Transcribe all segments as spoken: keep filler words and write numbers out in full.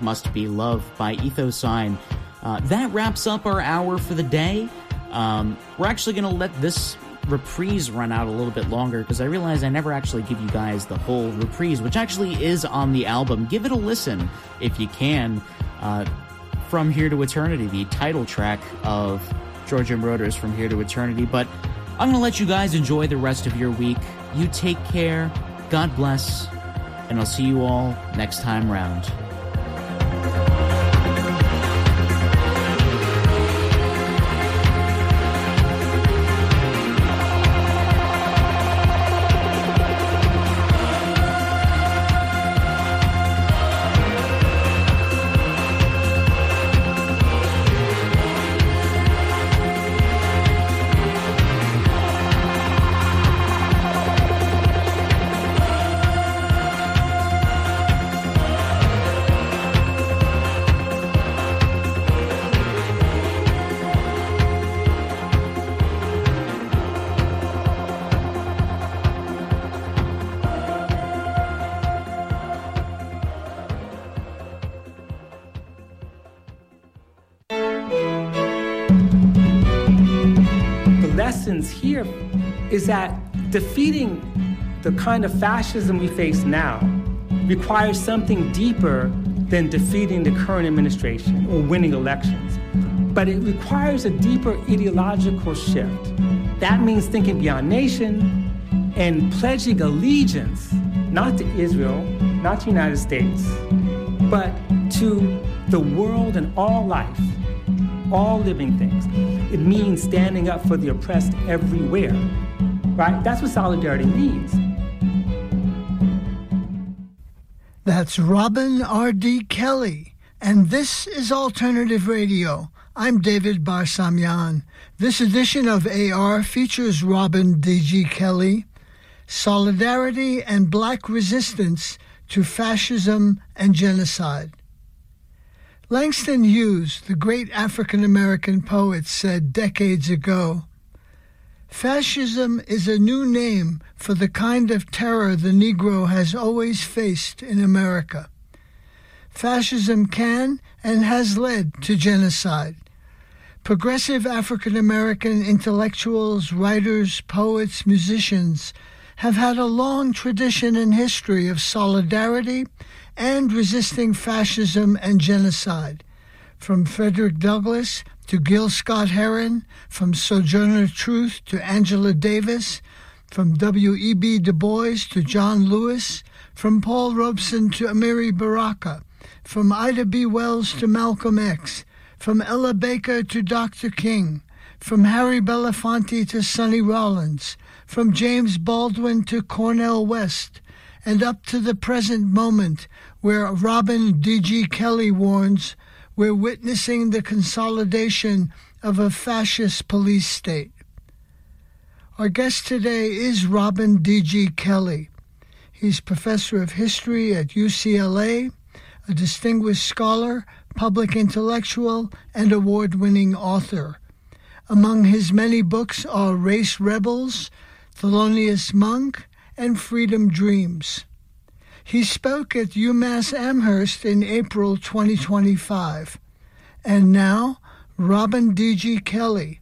Must Be Love by Ethosine. Uh, that wraps up our hour for the day. Um, we're actually going to let this reprise run out a little bit longer because I realize I never actually give you guys the whole reprise, which actually is on the album. Give it a listen if you can. Uh, From Here to Eternity, the title track of Georgia Moroder's From Here to Eternity. But I'm going to let you guys enjoy the rest of your week. You take care. God bless. And I'll see you all next time round. Here is that defeating the kind of fascism we face now requires something deeper than defeating the current administration or winning elections. But it requires a deeper ideological shift. That means thinking beyond nation and pledging allegiance, not to Israel, not to the United States, but to the world and all life, all living things. It means standing up for the oppressed everywhere, right? That's what solidarity means. That's Robin R D. Kelly, and this is Alternative Radio. I'm David Barsamian. This edition of A R features Robin D G. Kelly, Solidarity and Black Resistance to Fascism and Genocide. Langston Hughes, the great African-American poet, said decades ago, "Fascism is a new name for the kind of terror the Negro has always faced in America. Fascism can and has led to genocide. Progressive African-American intellectuals, writers, poets, musicians have had a long tradition and history of solidarity and resisting fascism and genocide, from Frederick Douglass to Gil Scott-Heron, from Sojourner Truth to Angela Davis, from W E B Du Bois to John Lewis, from Paul Robeson to Amiri Baraka, from Ida B. Wells to Malcolm X, from Ella Baker to Doctor King, from Harry Belafonte to Sonny Rollins, from James Baldwin to Cornel West, and up to the present moment where Robin D G. Kelly warns we're witnessing the consolidation of a fascist police state. Our guest today is Robin D G. Kelly. He's professor of history at U C L A, a distinguished scholar, public intellectual, and award-winning author. Among his many books are Race Rebels, Thelonious Monk, and Freedom Dreams. He spoke at UMass Amherst in April twenty twenty-five. And now, Robin D G. Kelly.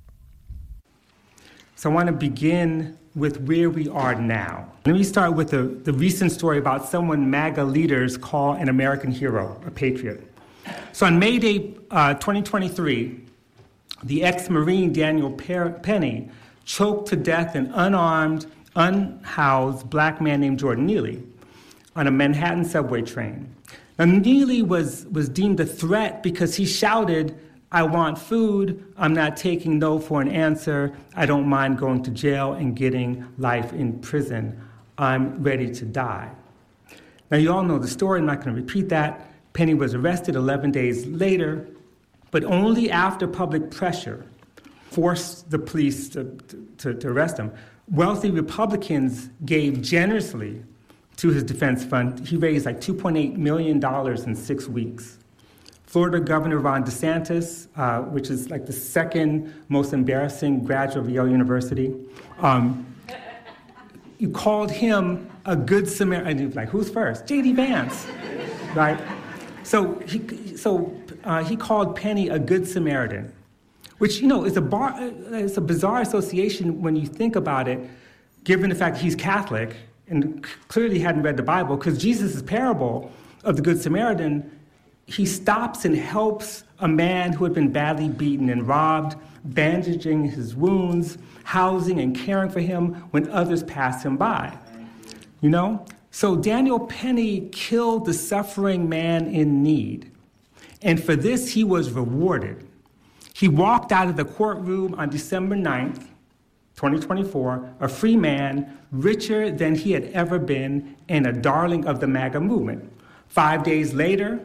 So I want to begin with where we are now. Let me start with the, the recent story about someone MAGA leaders call an American hero, a patriot. So on May eighth, uh, twenty twenty-three, the ex-Marine Daniel Penny choked to death an unarmed, unhoused black man named Jordan Neely on a Manhattan subway train. Now, Neely was, was deemed a threat because he shouted, "I want food, I'm not taking no for an answer, I don't mind going to jail and getting life in prison, I'm ready to die." Now, you all know the story, I'm not going to repeat that. Penny was arrested eleven days later, but only after public pressure forced the police to, to, to arrest him. Wealthy Republicans gave generously to his defense fund. He raised like two point eight million dollars in six weeks. Florida Governor Ron DeSantis, uh, which is like the second most embarrassing graduate of Yale University, um, you called him a good Samaritan. And he was like, who's first? J D Vance, right? So he, so uh, he called Penny a good Samaritan, which, you know, is a bar, it's a bizarre association when you think about it, given the fact he's Catholic and clearly hadn't read the Bible, because Jesus' parable of the Good Samaritan, he stops and helps a man who had been badly beaten and robbed, bandaging his wounds, housing and caring for him when others pass him by. You know? So Daniel Penny killed the suffering man in need. And for this, he was rewarded. He walked out of the courtroom on December ninth, twenty twenty-four, a free man, richer than he had ever been, and a darling of the MAGA movement. Five days later,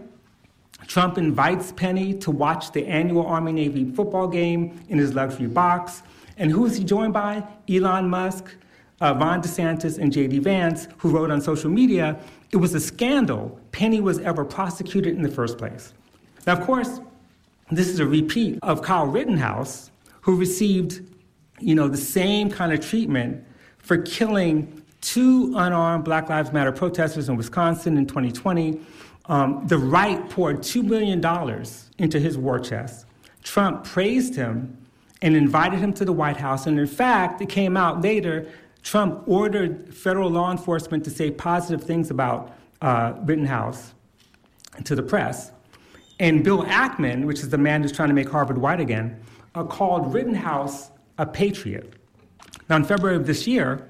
Trump invites Penny to watch the annual Army-Navy football game in his luxury box. And who is he joined by? Elon Musk, uh, Ron DeSantis, and J D Vance, who wrote on social media, it was a scandal Penny was ever prosecuted in the first place. Now, of course, this is a repeat of Kyle Rittenhouse, who received, you know, the same kind of treatment for killing two unarmed Black Lives Matter protesters in Wisconsin in twenty twenty. Um, the right poured two million dollars into his war chest. Trump praised him and invited him to the White House. And in fact, it came out later, Trump ordered federal law enforcement to say positive things about uh, Rittenhouse to the press. And Bill Ackman, which is the man who's trying to make Harvard white again, uh, called Rittenhouse a patriot. Now, in February of this year,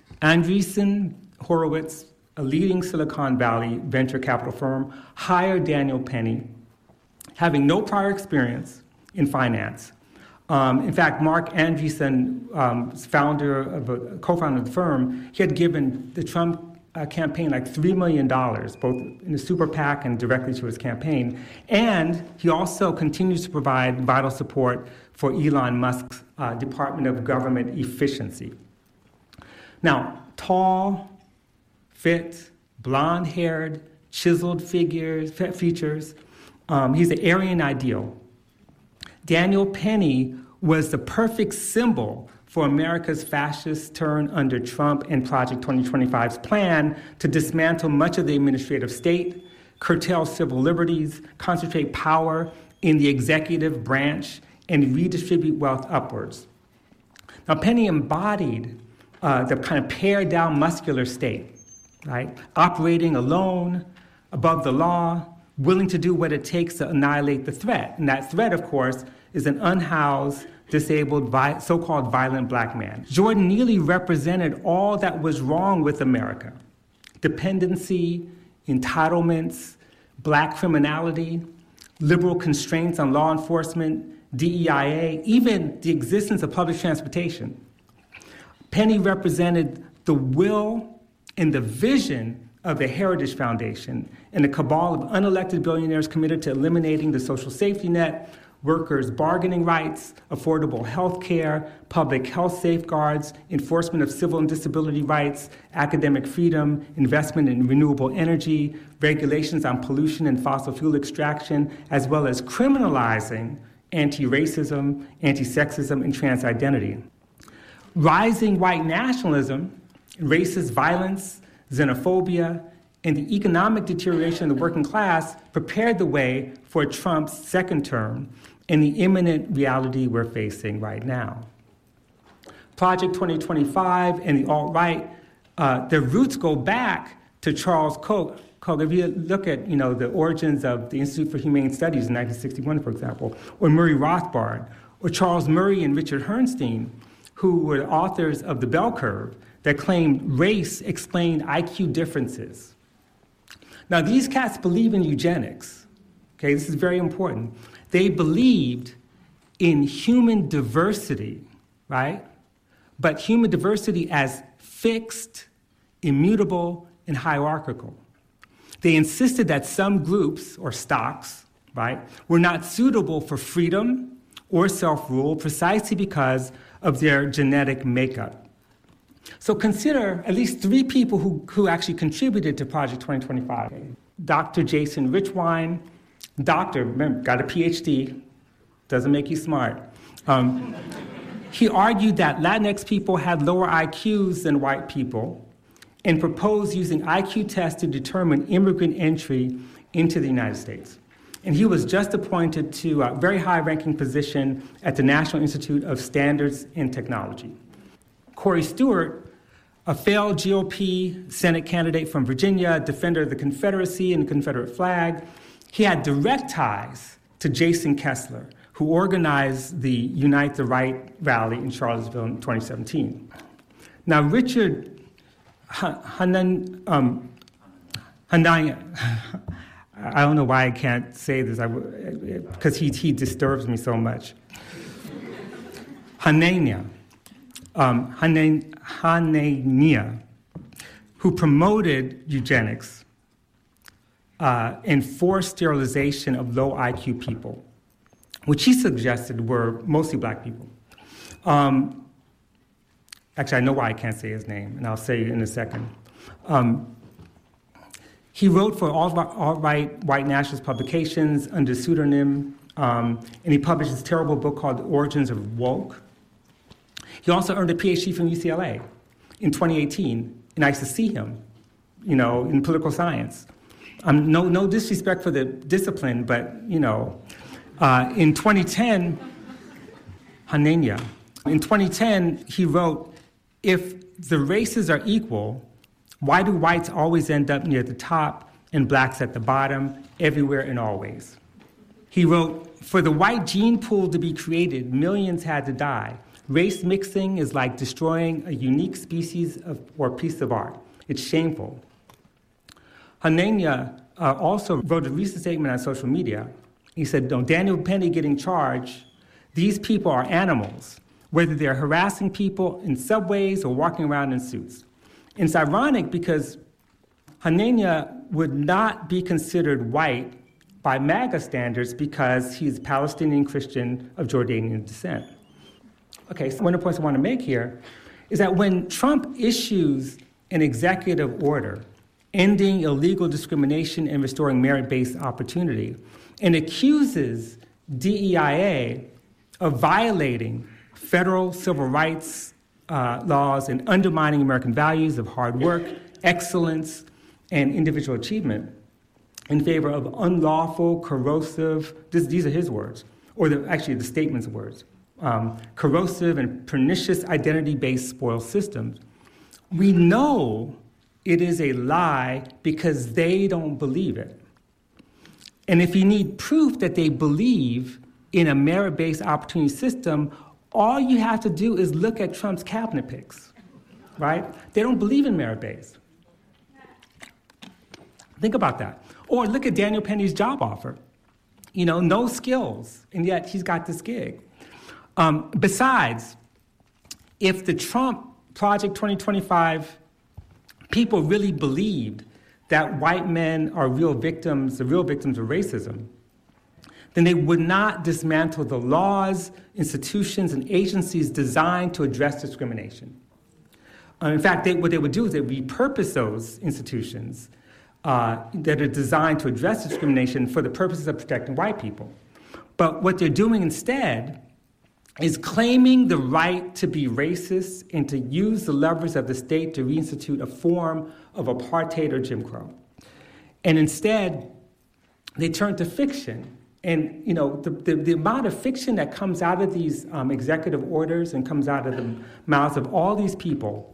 Andreessen Horowitz, a leading Silicon Valley venture capital firm, hired Daniel Penny, having no prior experience in finance. Um, in fact, Mark Andreessen, um, founder of a, co-founder of the firm, he had given the Trump uh, campaign like three million dollars, both in the super PAC and directly to his campaign. And he also continues to provide vital support for Elon Musk's uh, Department of Government Efficiency. Now, tall, fit, blonde-haired, chiseled figures, features. Um, he's the Aryan ideal. Daniel Penny was the perfect symbol for America's fascist turn under Trump and Project twenty twenty-five's plan to dismantle much of the administrative state, curtail civil liberties, concentrate power in the executive branch, and redistribute wealth upwards. Now, Penny embodied uh, the kind of pared-down muscular state, right? Operating alone, above the law, willing to do what it takes to annihilate the threat. And that threat, of course, is an unhoused, disabled, vi- so-called violent black man. Jordan Neely represented all that was wrong with America: dependency, entitlements, black criminality, liberal constraints on law enforcement, D E I A, even the existence of public transportation. Penny represented the will and the vision of the Heritage Foundation and a cabal of unelected billionaires committed to eliminating the social safety net, workers' bargaining rights, affordable health care, public health safeguards, enforcement of civil and disability rights, academic freedom, investment in renewable energy, regulations on pollution and fossil fuel extraction, as well as criminalizing anti-racism, anti-sexism, and trans identity. Rising white nationalism, racist violence, xenophobia, and the economic deterioration of the working class prepared the way for Trump's second term and the imminent reality we're facing right now. Project twenty twenty-five and the alt-right, uh, their roots go back to Charles Koch. Koch. If you look at, you know, the origins of the Institute for Humane Studies in nineteen sixty-one, for example, or Murray Rothbard, or Charles Murray and Richard Herrnstein, who were authors of The Bell Curve, that claimed race explained I Q differences. Now, these cats believe in eugenics. Okay, this is very important. They believed in human diversity, right? But human diversity as fixed, immutable, and hierarchical. They insisted that some groups, or stocks, right, were not suitable for freedom or self-rule precisely because of their genetic makeup. So consider at least three people who, who actually contributed to Project twenty twenty-five. Doctor Jason Richwine, doctor, remember, got a P H D, doesn't make you smart. Um, he argued that Latinx people had lower I Qs than white people and proposed using I Q tests to determine immigrant entry into the United States. And he was just appointed to a very high-ranking position at the National Institute of Standards and Technology. Corey Stewart, a failed G O P Senate candidate from Virginia, defender of the Confederacy and the Confederate flag, he had direct ties to Jason Kessler, who organized the Unite the Right rally in Charlottesville in twenty seventeen. Now, Richard Hanan, um, Hanania, I don't know why I can't say this, because he, he disturbs me so much. Hanania, um, Hanan, Hanania, who promoted eugenics uh, and forced sterilization of low I Q people, which he suggested were mostly black people. Um, actually, I know why I can't say his name, and I'll say it in a second. Um, he wrote for alt-right white nationalist publications under pseudonym, um, and he published this terrible book called The Origins of Woke. He also earned a P H D from U C L A in twenty eighteen, and I used to see him, you know, in political science. Um, no, no disrespect for the discipline, but, you know, uh, in twenty ten, Hanania, in twenty ten, he wrote, if the races are equal, why do whites always end up near the top and blacks at the bottom, everywhere and always? He wrote, for the white gene pool to be created, millions had to die. Race mixing is like destroying a unique species of, or piece of art. It's shameful. Hanania uh, also wrote a recent statement on social media. He said, no, Daniel Penny getting charged, these people are animals, whether they're harassing people in subways or walking around in suits. And it's ironic because Hanania would not be considered white by MAGA standards because he's Palestinian Christian of Jordanian descent. Okay, so one of the points I want to make here is that when Trump issues an executive order ending illegal discrimination and restoring merit-based opportunity and accuses D E I A of violating federal civil rights uh, laws and undermining American values of hard work, excellence, and individual achievement in favor of unlawful, corrosive, this, these are his words, or the, actually the statement's words, um, corrosive and pernicious identity-based spoil systems, we know it is a lie because they don't believe it. And if you need proof that they believe in a merit-based opportunity system, all you have to do is look at Trump's cabinet picks, right? They don't believe in merit-based. Think about that. Or look at Daniel Penny's job offer. You know, no skills, and yet he's got this gig. Um, besides, if the Trump Project twenty twenty-five people really believed that white men are real victims, the real victims of racism, then they would not dismantle the laws, institutions, and agencies designed to address discrimination. Uh, in fact, they, what they would do is they would repurpose those institutions uh, that are designed to address discrimination for the purposes of protecting white people. But what they're doing instead is claiming the right to be racist and to use the levers of the state to reinstitute a form of apartheid or Jim Crow. And instead, they turn to fiction. And, you know, the, the, the amount of fiction that comes out of these um, executive orders and comes out of the mouths of all these people,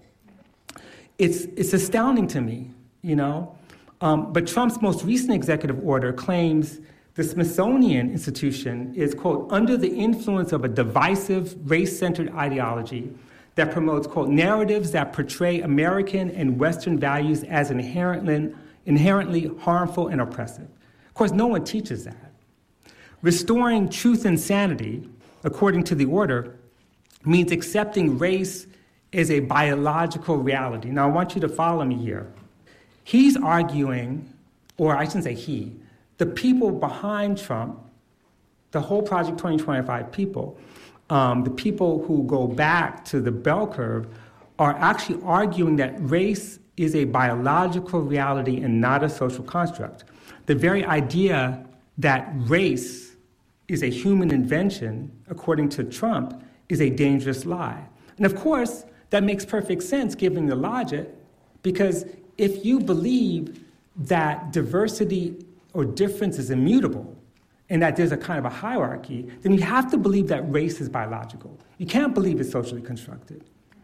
it's, it's astounding to me, you know? Um, but Trump's most recent executive order claims the Smithsonian Institution is, quote, under the influence of a divisive, race-centered ideology that promotes, quote, narratives that portray American and Western values as inherently, inherently harmful and oppressive. Of course, no one teaches that. Restoring truth and sanity, according to the order, means accepting race as a biological reality. Now, I want you to follow me here. He's arguing, or I shouldn't say he, the people behind Trump, the whole Project twenty twenty-five people, um, the people who go back to the bell curve, are actually arguing that race is a biological reality and not a social construct. The very idea that race is a human invention, according to Trump, is a dangerous lie. And of course, that makes perfect sense given the logic, because if you believe that diversity or difference is immutable and that there's a kind of a hierarchy, then you have to believe that race is biological. You can't believe it's socially constructed.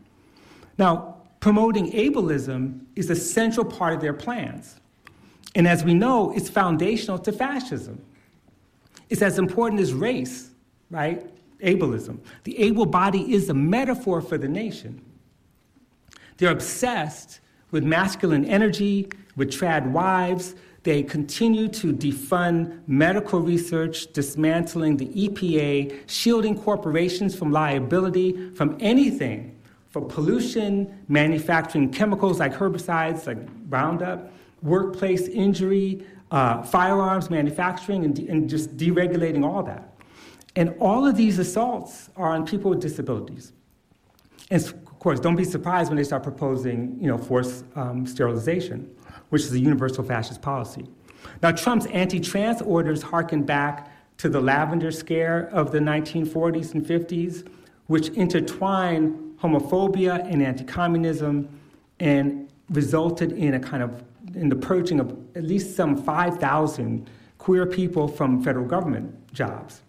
Now, promoting ableism is a central part of their plans. And as we know, it's foundational to fascism. It's as important as race, right? Ableism. The able body is a metaphor for the nation. They're obsessed with masculine energy, with trad wives. They continue to defund medical research, dismantling the E P A, shielding corporations from liability from anything, for pollution, manufacturing chemicals like herbicides, like Roundup, workplace injury, uh, firearms manufacturing, and, de- and just deregulating all that. And all of these assaults are on people with disabilities. And of course, don't be surprised when they start proposing, you know, forced um, sterilization, which is a universal fascist policy. Now, Trump's anti-trans orders harken back to the lavender scare of the nineteen forties and fifties, which intertwined homophobia and anti-communism and resulted in a kind of, in the purging of at least some five thousand queer people from federal government jobs.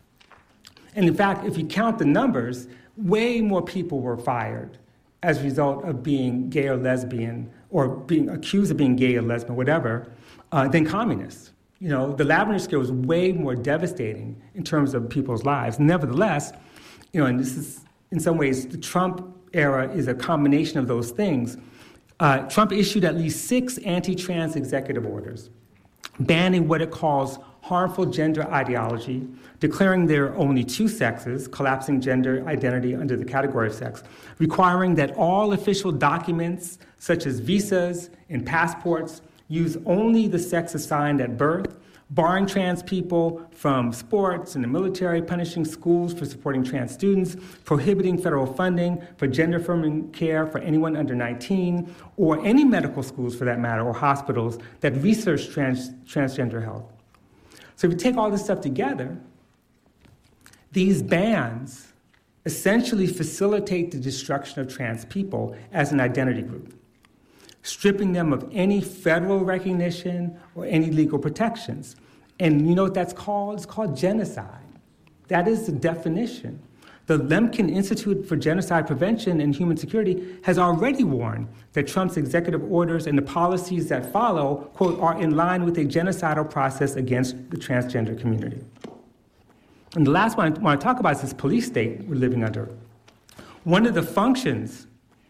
And in fact, if you count the numbers, way more people were fired as a result of being gay or lesbian, or being accused of being gay or lesbian, whatever, uh, than communists. You know, the lavender scare was way more devastating in terms of people's lives. Nevertheless, you know, and this is, in some ways, the Trump era is a combination of those things. Uh, Trump issued at least six anti-trans executive orders, banning what it calls harmful gender ideology, declaring there are only two sexes, collapsing gender identity under the category of sex, requiring that all official documents, such as visas and passports, use only the sex assigned at birth, barring trans people from sports and the military, punishing schools for supporting trans students, prohibiting federal funding for gender-affirming care for anyone under nineteen, or any medical schools, for that matter, or hospitals that research trans- transgender health. So if you take all this stuff together, these bans essentially facilitate the destruction of trans people as an identity group, stripping them of any federal recognition or any legal protections. And you know what that's called? It's called genocide. That is the definition. The Lemkin Institute for Genocide Prevention and Human Security has already warned that Trump's executive orders and the policies that follow, quote, are in line with a genocidal process against the transgender community. And the last one I want to talk about is this police state we're living under. One of the functions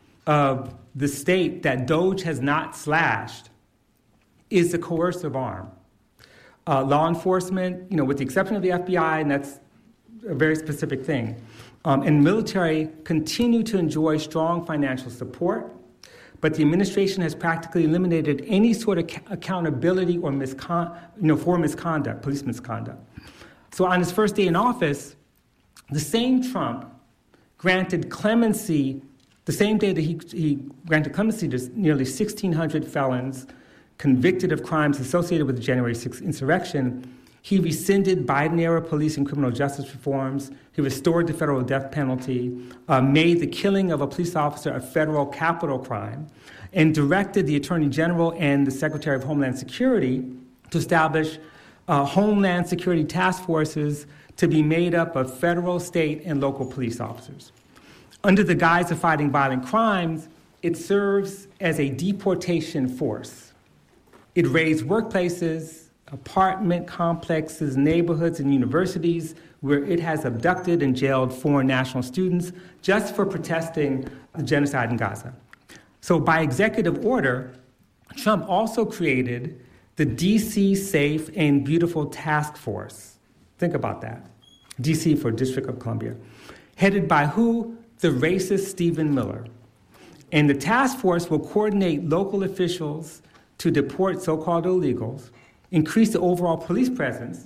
of the state that DOGE has not slashed is the coercive arm. Uh, law enforcement, you know, with the exception of the F B I, and that's a very specific thing, um, and military continue to enjoy strong financial support, but the administration has practically eliminated any sort of ca- accountability or miscon- you know, for misconduct, police misconduct. So on his first day in office, the same Trump granted clemency, the same day that he, he granted clemency to nearly sixteen hundred felons convicted of crimes associated with the January sixth insurrection, he rescinded Biden-era police and criminal justice reforms. He restored the federal death penalty, uh, made the killing of a police officer a federal capital crime, and directed the Attorney General and the Secretary of Homeland Security to establish uh, Homeland Security task forces to be made up of federal, state, and local police officers. Under the guise of fighting violent crimes, it serves as a deportation force. It raids workplaces, apartment complexes, neighborhoods, and universities where it has abducted and jailed foreign national students just for protesting the genocide in Gaza. So by executive order, Trump also created the D C Safe and Beautiful Task Force. Think about that. D C for District of Columbia. Headed by who? The racist Stephen Miller. And the task force will coordinate local officials to deport so-called illegals, increase the overall police presence,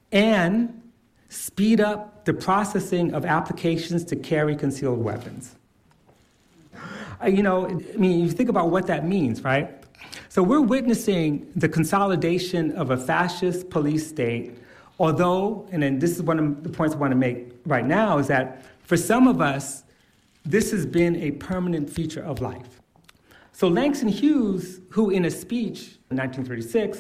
and speed up the processing of applications to carry concealed weapons. Uh, you know, I mean, you think about what that means, right? So we're witnessing the consolidation of a fascist police state, although, and then this is one of the points I want to make right now, is that for some of us, this has been a permanent feature of life. So Langston Hughes, who in a speech in nineteen thirty-six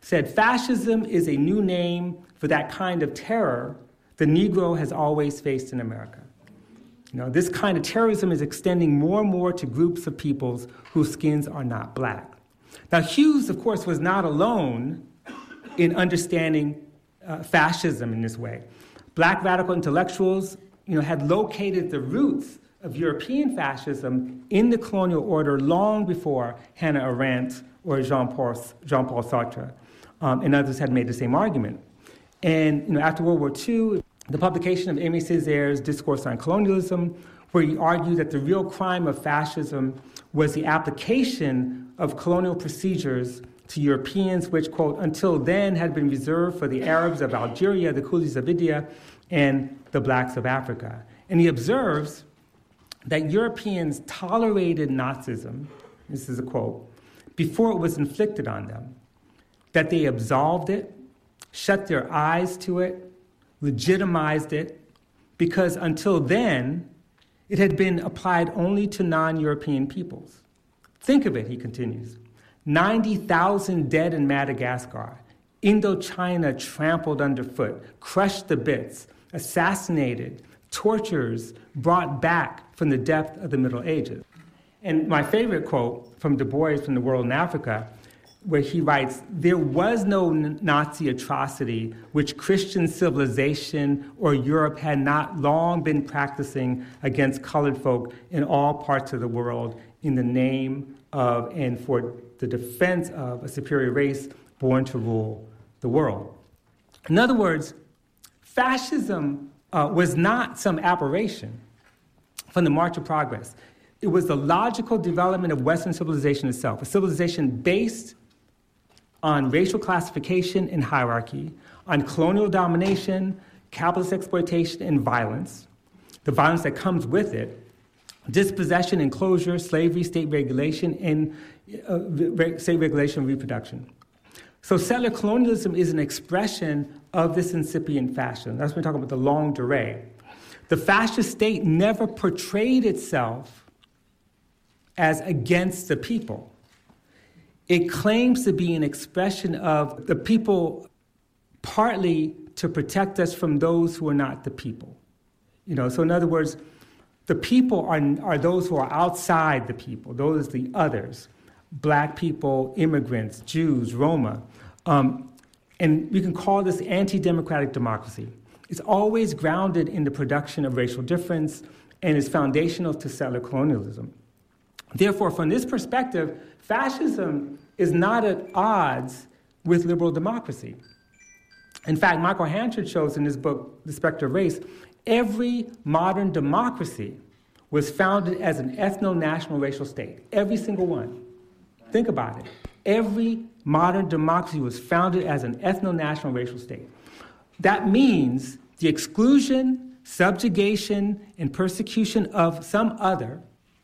said, "Fascism is a new name for that kind of terror the Negro has always faced in America." You know, this kind of terrorism is extending more and more to groups of peoples whose skins are not black. Now, Hughes, of course, was not alone in understanding uh, fascism in this way. Black radical intellectuals, you know, had located the roots of European fascism in the colonial order long before Hannah Arendt or Jean-Paul, Jean-Paul Sartre, um, and others had made the same argument. And you know, after World War Two, the publication of Aimé Césaire's Discourse on Colonialism, where he argued that the real crime of fascism was the application of colonial procedures to Europeans, which, quote, until then had been reserved for the Arabs of Algeria, the coolies of India, and the blacks of Africa. And he observes that Europeans tolerated Nazism, this is a quote, before it was inflicted on them, that they absolved it, shut their eyes to it, legitimized it, because until then, it had been applied only to non-European peoples. Think of it, he continues. ninety thousand dead in Madagascar, Indochina trampled underfoot, crushed to bits, assassinated, tortures brought back from the depth of the Middle Ages. And my favorite quote from Du Bois from The World in Africa, where he writes, "There was no Nazi atrocity which Christian civilization or Europe had not long been practicing against colored folk in all parts of the world in the name of and for the defense of a superior race born to rule the world." In other words, fascism uh, was not some aberration from the March of Progress. It was the logical development of Western civilization itself, a civilization based on racial classification and hierarchy, on colonial domination, capitalist exploitation, and violence, the violence that comes with it, dispossession, enclosure, slavery, state regulation, and uh, re- state regulation and reproduction. So settler colonialism is an expression of this incipient fascism. That's when we talk about the longue durée. The fascist state never portrayed itself as against the people. It claims to be an expression of the people partly to protect us from those who are not the people. You know, so in other words, the people are, are those who are outside the people, those are the others, black people, immigrants, Jews, Roma. Um, and we can call this anti-democratic democracy. It's always grounded in the production of racial difference and is foundational to settler colonialism. Therefore, from this perspective, fascism is not at odds with liberal democracy. In fact, Michael Hanchard shows in his book, The Spectre of Race, every modern democracy was founded as an ethno-national racial state. Every single one. Think about it. Every modern democracy was founded as an ethno-national racial state. That means the exclusion, subjugation, and persecution of some other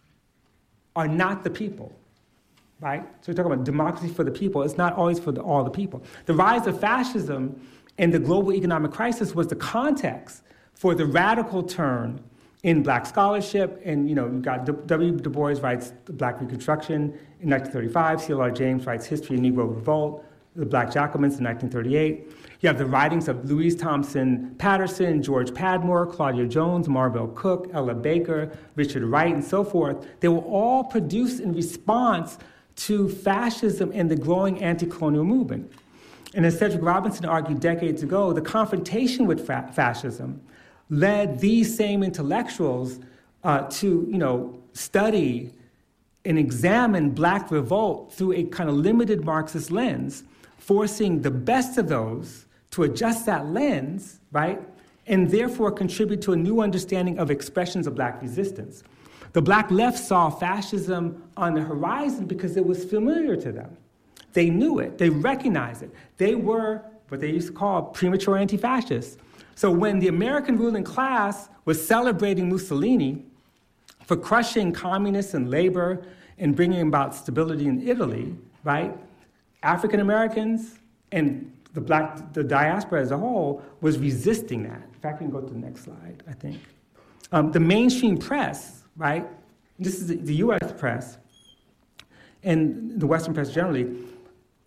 are not the people, right? So we're talking about democracy for the people. It's not always for the, all the people. The rise of fascism and the global economic crisis was the context for the radical turn in black scholarship. And, you know, you've got W. Du Bois writes The Black Reconstruction in nineteen thirty-five. C L R James writes History of Negro Revolt, The Black Jacobins in nineteen thirty-eight. You have the writings of Louise Thompson Patterson, George Padmore, Claudia Jones, Marvell Cook, Ella Baker, Richard Wright, and so forth. They were all produced in response to fascism and the growing anti-colonial movement. And as Cedric Robinson argued decades ago, the confrontation with fa- fascism led these same intellectuals uh, to, you know, study and examine black revolt through a kind of limited Marxist lens, forcing the best of those to adjust that lens, right, and therefore contribute to a new understanding of expressions of black resistance. The black left saw fascism on the horizon because it was familiar to them. They knew it. They recognized it. They were what they used to call premature anti-fascists. So when the American ruling class was celebrating Mussolini for crushing communists and labor and bringing about stability in Italy, right, African Americans and the black, the diaspora as a whole was resisting that. In fact, we can go to the next slide, I think. Um, the mainstream press, right, this is the, the U S press, and the Western press generally,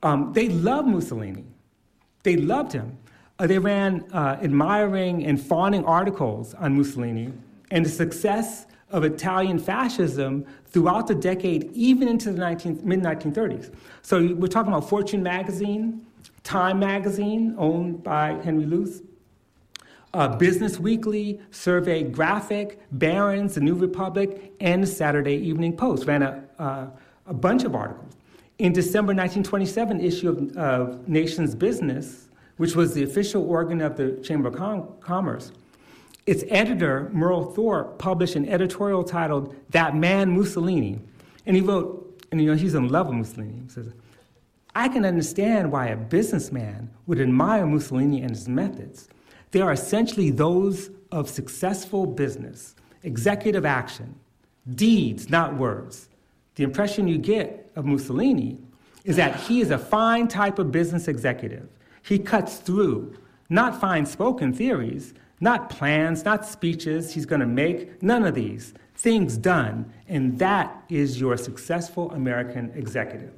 Um, they loved Mussolini. They loved him. Uh, they ran uh, admiring and fawning articles on Mussolini and the success of Italian fascism throughout the decade, even into the mid nineteen thirties. So we're talking about Fortune magazine, Time magazine, owned by Henry Luce, uh, Business Weekly, Survey Graphic, Barron's, The New Republic, and the Saturday Evening Post ran a, uh, a bunch of articles. In December nineteen twenty-seven issue of uh, Nation's Business, which was the official organ of the Chamber of Com- Commerce, its editor, Merle Thorpe, published an editorial titled "That Man Mussolini," and he wrote, and you know he's in love with Mussolini. He says, "I can understand why a businessman would admire Mussolini and his methods. They are essentially those of successful business, executive action, deeds, not words. The impression you get of Mussolini is that he is a fine type of business executive. He cuts through, not fine spoken theories, not plans, not speeches he's going to make, none of these. Things done, and that is your successful American executive."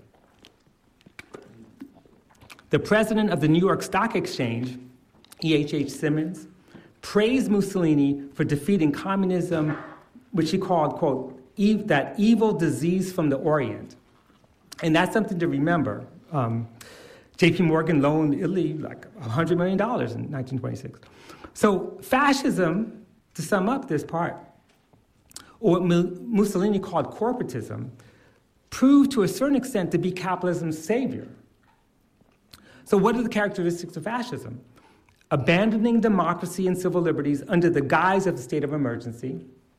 The president of the New York Stock Exchange, E H H Simmons, praised Mussolini for defeating communism, which he called, quote, ev- that evil disease from the Orient. And that's something to remember. Um, J P Morgan loaned Italy like one hundred million dollars in nineteen twenty-six. So fascism, to sum up this part, or what Mussolini called corporatism, proved to a certain extent to be capitalism's savior. So what are the characteristics of fascism? Abandoning democracy and civil liberties under the guise of a state of emergency,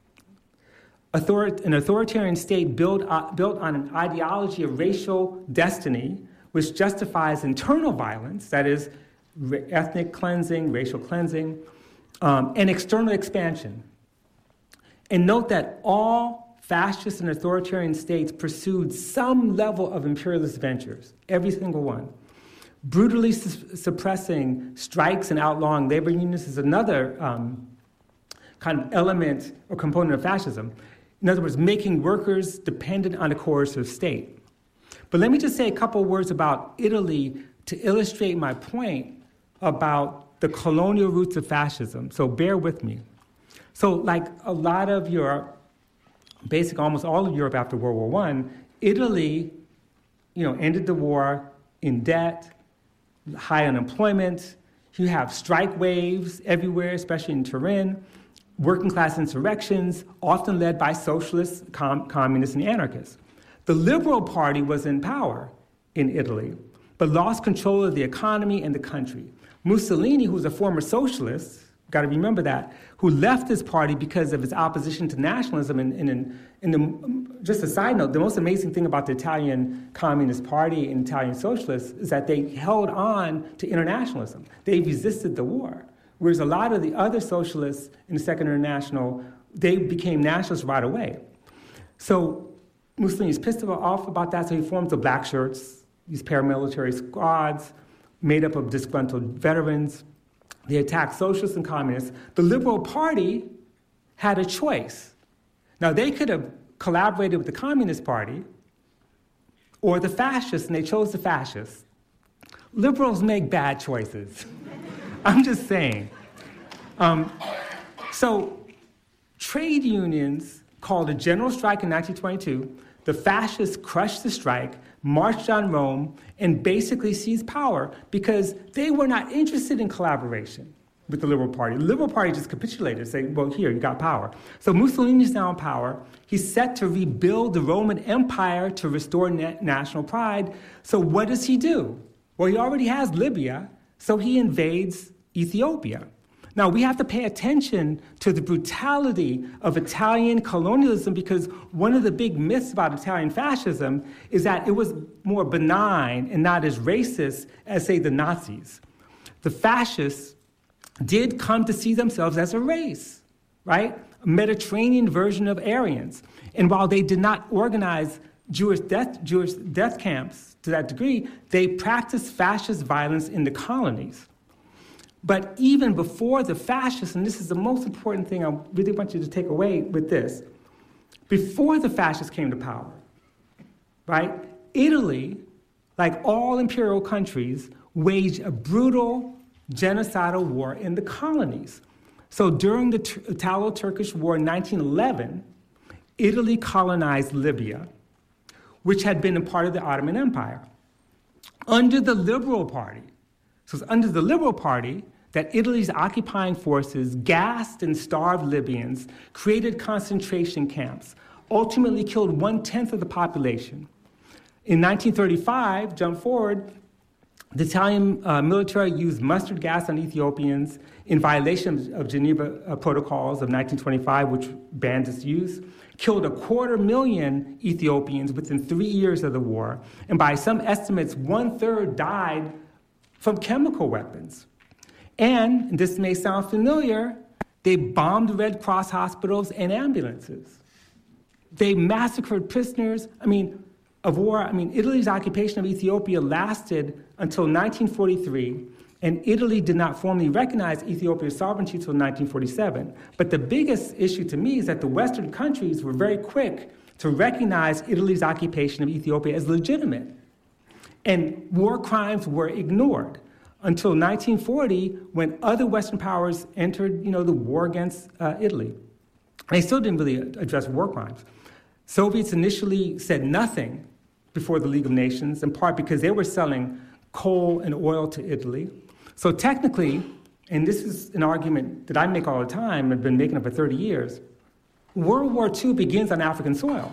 Author- an authoritarian state built, uh, built on an ideology of racial destiny, which justifies internal violence, that is, ra- ethnic cleansing, racial cleansing, um, and external expansion. And note that all fascist and authoritarian states pursued some level of imperialist ventures, every single one. Brutally su- suppressing strikes and outlawing labor unions is another um, kind of element or component of fascism. In other words, making workers dependent on a coercive state. But let me just say a couple words about Italy to illustrate my point about the colonial roots of fascism. So bear with me. So like a lot of Europe, basically almost all of Europe after World War One, Italy, you know, ended the war in debt, high unemployment. You have strike waves everywhere, especially in Turin, working class insurrections, often led by socialists, com- communists, and anarchists. The Liberal Party was in power in Italy, but lost control of the economy and the country. Mussolini, who was a former socialist, got to remember that, who left his party because of his opposition to nationalism. And, and, and the, just a side note, the most amazing thing about the Italian Communist Party and Italian socialists is that they held on to internationalism. They resisted the war. Whereas a lot of the other socialists in the Second International, they became nationalists right away. So Mussolini's pissed off about that, so he forms the Black Shirts, these paramilitary squads made up of disgruntled veterans. They attacked socialists and communists. The Liberal Party had a choice. Now, they could have collaborated with the Communist Party or the fascists, and they chose the fascists. Liberals make bad choices. I'm just saying. Um, so trade unions called a general strike in nineteen twenty-two. The fascists crushed the strike, marched on Rome, and basically seized power because they were not interested in collaboration with the Liberal Party. The Liberal Party just capitulated, saying, well, here, you got power. So Mussolini's now in power. He's set to rebuild the Roman Empire to restore na- national pride. So what does he do? Well, he already has Libya, so he invades Ethiopia. Now, we have to pay attention to the brutality of Italian colonialism because one of the big myths about Italian fascism is that it was more benign and not as racist as, say, the Nazis. The fascists did come to see themselves as a race, right? A Mediterranean version of Aryans. And while they did not organize Jewish death, Jewish death camps to that degree, they practiced fascist violence in the colonies. But even before the fascists, and this is the most important thing I really want you to take away with this, before the fascists came to power, right, Italy like all imperial countries, waged a brutal genocidal war in the colonies. So during the T- Italo-Turkish War in nineteen eleven, Italy colonized Libya, which had been a part of the Ottoman Empire, under the Liberal Party. So it's under the Liberal Party that Italy's occupying forces gassed and starved Libyans, created concentration camps, ultimately killed one-tenth of the population. In nineteen thirty-five, jump forward, the Italian uh, military used mustard gas on Ethiopians in violation of Geneva uh, Protocols of nineteen twenty-five, which banned its use, killed a quarter million Ethiopians within three years of the war, and by some estimates, one-third died from chemical weapons. And, and this may sound familiar, they bombed Red Cross hospitals and ambulances. They massacred prisoners. I mean, of war, I mean, Italy's occupation of Ethiopia lasted until nineteen forty-three, and Italy did not formally recognize Ethiopia's sovereignty until nineteen forty-seven. But the biggest issue to me is that the Western countries were very quick to recognize Italy's occupation of Ethiopia as legitimate. And war crimes were ignored until nineteen forty, when other Western powers entered, you know, the war against uh, Italy. They still didn't really address war crimes. Soviets initially said nothing before the League of Nations, in part because they were selling coal and oil to Italy. So technically, and this is an argument that I make all the time, I've been making it for thirty years, World War Two begins on African soil.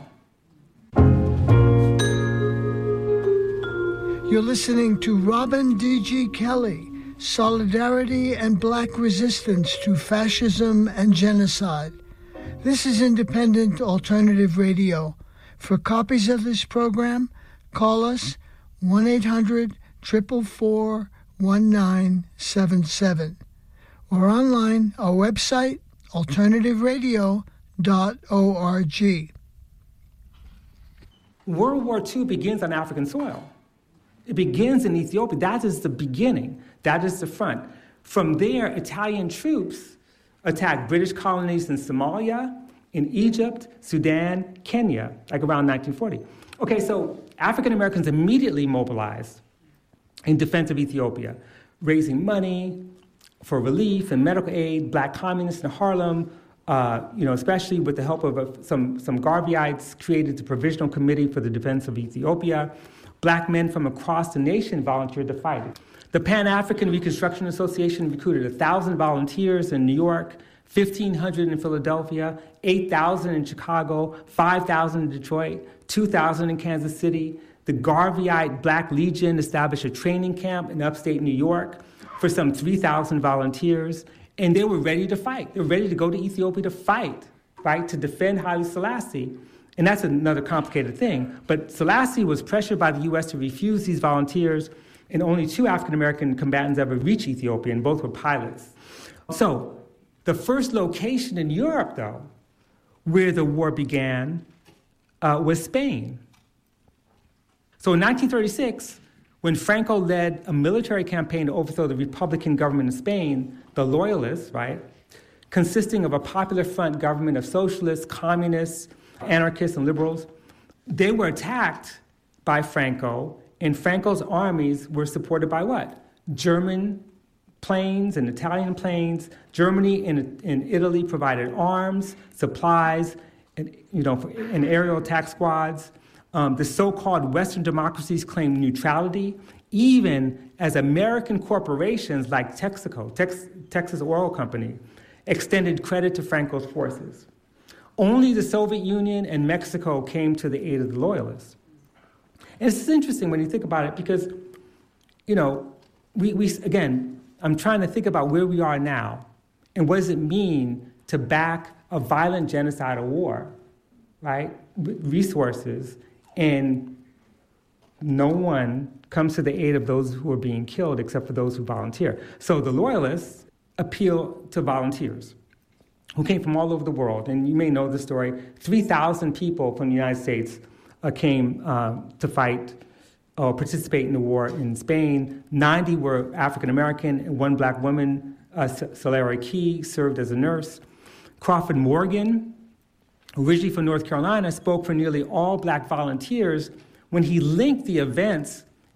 You're listening to Robin D G. Kelley, Solidarity and Black Resistance to Fascism and Genocide. This is Independent Alternative Radio. For copies of this program, call us one eight hundred, four four four, one nine seven seven or online, our website, alternative radio dot org. World War Two begins on African soil. It begins in Ethiopia. That is the beginning. That is the front. From there, Italian troops attacked British colonies in Somalia, in Egypt, Sudan, Kenya, like around nineteen forty. Okay, so African Americans immediately mobilized in defense of Ethiopia, raising money for relief and medical aid, black communists in Harlem, uh, you know, especially with the help of uh, some, some Garveyites, created the Provisional Committee for the Defense of Ethiopia. Black men from across the nation volunteered to fight. The Pan-African Reconstruction Association recruited one thousand volunteers in New York, fifteen hundred in Philadelphia, eight thousand in Chicago, five thousand in Detroit, two thousand in Kansas City. The Garveyite Black Legion established a training camp in upstate New York for some three thousand volunteers, and they were ready to fight. They were ready to go to Ethiopia to fight, right, to defend Haile Selassie. And that's another complicated thing. But Selassie was pressured by the U S to refuse these volunteers, and only two African-American combatants ever reached Ethiopia, and both were pilots. So the first location in Europe, though, where the war began uh, was Spain. So in nineteen thirty-six, when Franco led a military campaign to overthrow the Republican government in Spain, the Loyalists, right, consisting of a Popular Front government of socialists, communists, anarchists, and liberals, they were attacked by Franco, and Franco's armies were supported by what? German planes and Italian planes. Germany and, and Italy provided arms, supplies, and, you know, and aerial attack squads. Um, the so-called Western democracies claimed neutrality, even as American corporations like Texaco, Tex, Texas Oil Company, extended credit to Franco's forces. Only the Soviet Union and Mexico came to the aid of the Loyalists. And this is interesting when you think about it because, you know, we, we again, I'm trying to think about where we are now and what does it mean to back a violent genocidal war, right, with resources, and no one comes to the aid of those who are being killed except for those who volunteer. So the Loyalists appeal to volunteers who came from all over the world. And you may know the story. three thousand people from the United States uh, came uh, to fight or participate in the war in Spain. ninety were African-American, and one black woman, uh, Celera Key, served as a nurse. Crawford Morgan, originally from North Carolina, spoke for nearly all black volunteers when he linked the events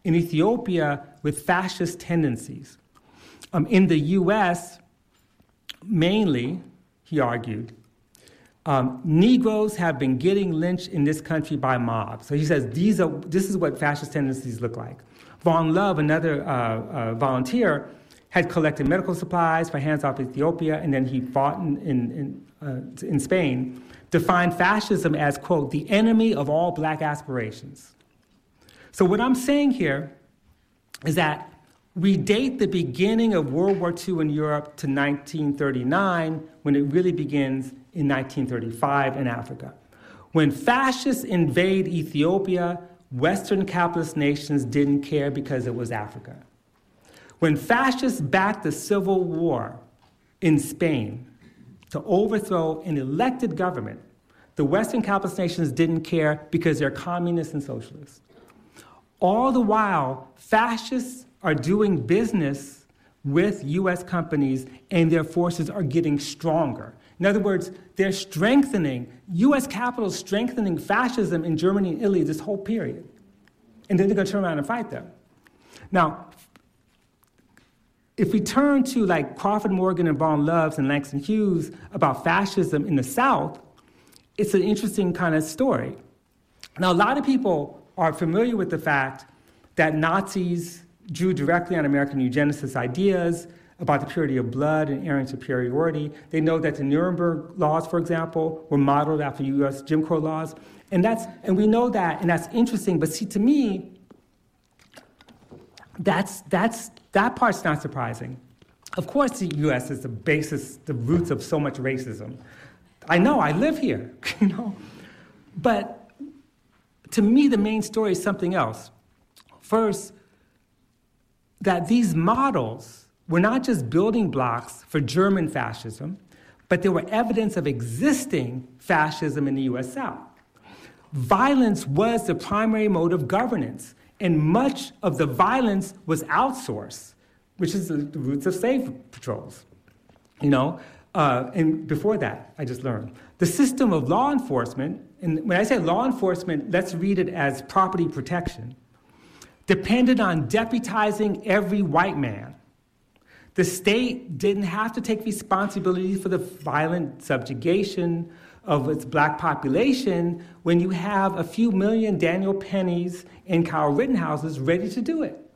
in Ethiopia with fascist tendencies. Um, in the U S, mainly, he argued, um, Negroes have been getting lynched in this country by mobs. So he says these are this is what fascist tendencies look like. Von Love, another uh, uh, volunteer, had collected medical supplies for hands-off Ethiopia, and then he fought in, in, in, uh, in Spain, defined fascism as, quote, the enemy of all black aspirations. So what I'm saying here is that we date the beginning of World War Two in Europe to nineteen thirty-nine, when it really begins in nineteen thirty-five in Africa. When fascists invade Ethiopia, Western capitalist nations didn't care because it was Africa. When fascists backed the civil war in Spain to overthrow an elected government, the Western capitalist nations didn't care because they're communists and socialists. All the while, fascists are doing business with U S companies and their forces are getting stronger. In other words, they're strengthening, U S capital is strengthening fascism in Germany and Italy this whole period. And then they're going to turn around and fight them. Now, if we turn to like Crawford Morgan and Von Loves and Langston Hughes about fascism in the South, it's an interesting kind of story. Now, a lot of people are familiar with the fact that Nazis drew directly on American eugenicist ideas about the purity of blood and Aryan superiority. They know that the Nuremberg laws, for example, were modeled after U S Jim Crow laws. And that's and we know that, and that's interesting. But see, to me, that's that's that part's not surprising. Of course, the U S is the basis, the roots of so much racism. I know, I live here, you know. But to me, the main story is something else. First, that these models were not just building blocks for German fascism, but they were evidence of existing fascism in the U S South. Violence was the primary mode of governance, and much of the violence was outsourced, which is the, the roots of slave patrols. You know, uh, and before that, I just learned. The system of law enforcement, and when I say law enforcement, let's read it as property protection, depended on deputizing every white man. The state didn't have to take responsibility for the violent subjugation of its black population when you have a few million Daniel Pennies and Kyle Rittenhouses ready to do it.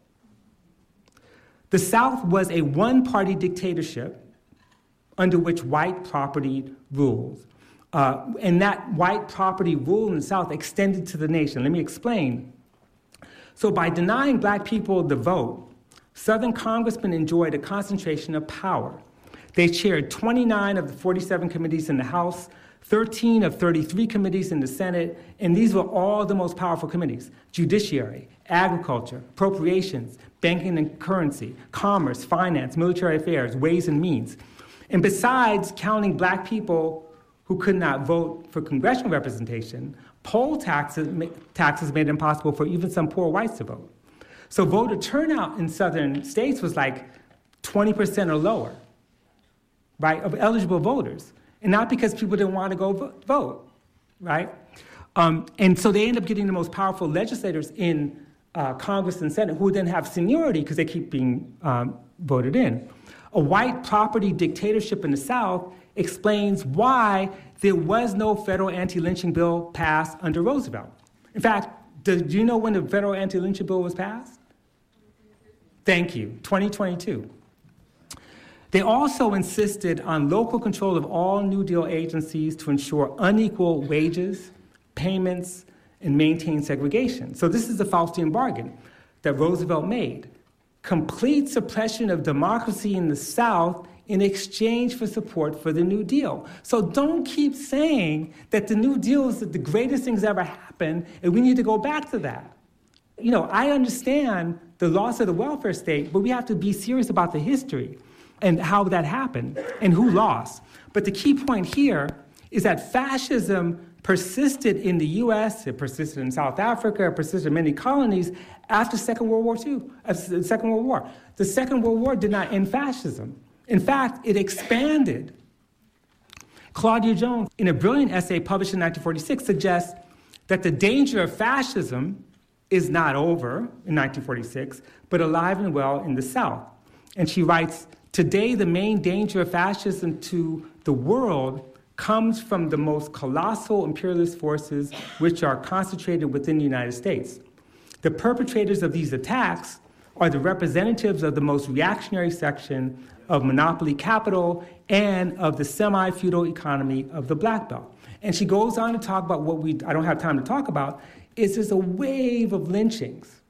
The South was a one-party dictatorship under which white property ruled. Uh, and that white property rule in the South extended to the nation. Let me explain. So by denying black people the vote, Southern congressmen enjoyed a concentration of power. They chaired twenty-nine of the forty-seven committees in the House, thirteen of thirty-three committees in the Senate, and these were all the most powerful committees: judiciary, agriculture, appropriations, banking and currency, commerce, finance, military affairs, ways and means. And besides counting black people who could not vote for congressional representation, poll taxes, taxes made it impossible for even some poor whites to vote. So voter turnout in southern states was like twenty percent or lower, right, of eligible voters. And not because people didn't want to go vote, right? Um, and so they end up getting the most powerful legislators in uh, Congress and Senate who then have seniority because they keep being um, voted in. A white property dictatorship in the South explains why there was no federal anti-lynching bill passed under Roosevelt. In fact, do you know when the federal anti-lynching bill was passed? Thank you, twenty twenty-two. They also insisted on local control of all New Deal agencies to ensure unequal wages, payments, and maintain segregation. So this is the Faustian bargain that Roosevelt made. Complete suppression of democracy in the South in exchange for support for the New Deal. So don't keep saying that the New Deal is the greatest thing's ever happened and we need to go back to that. You know, I understand the loss of the welfare state, but we have to be serious about the history and how that happened and who lost. But the key point here is that fascism persisted in the U S, it persisted in South Africa, it persisted in many colonies after Second World War Two, uh, the Second World War. The Second World War did not end fascism. In fact, it expanded. Claudia Jones, in a brilliant essay published in nineteen forty-six, suggests that the danger of fascism is not over in nineteen forty-six, but alive and well in the South. And she writes, today the main danger of fascism to the world comes from the most colossal imperialist forces which are concentrated within the United States. The perpetrators of these attacks are the representatives of the most reactionary section of monopoly capital and of the semi-feudal economy of the Black Belt. And she goes on to talk about what we, I don't have time to talk about, is there's a wave of lynchings